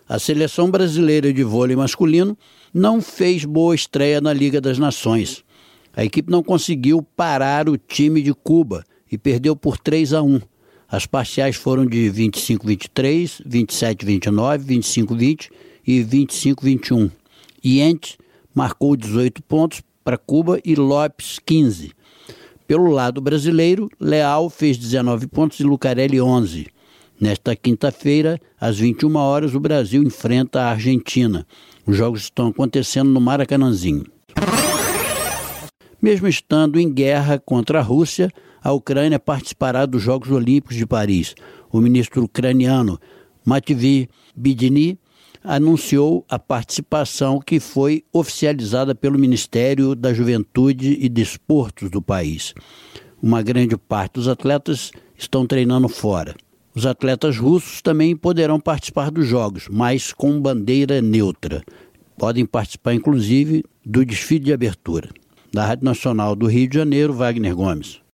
A seleção brasileira de vôlei masculino não fez boa estreia na Liga das Nações. A equipe não conseguiu parar o time de Cuba e perdeu por 3-1. As parciais foram de 25-23, 27-29, 25-20 e 25-21. Yentes marcou 18 pontos para Cuba e Lopes 15. Pelo lado brasileiro, Leal fez 19 pontos e Lucarelli 11. Nesta quinta-feira, às 21 horas, o Brasil enfrenta a Argentina. Os jogos estão acontecendo no Maracanãzinho. Mesmo estando em guerra contra a Rússia, a Ucrânia participará dos Jogos Olímpicos de Paris. O ministro ucraniano Matvei Bidiny anunciou a participação que foi oficializada pelo Ministério da Juventude e Desportos do país. Uma grande parte dos atletas estão treinando fora. Os atletas russos também poderão participar dos Jogos, mas com bandeira neutra. Podem participar, inclusive, do desfile de abertura. Da Rádio Nacional do Rio de Janeiro, Wagner Gomes.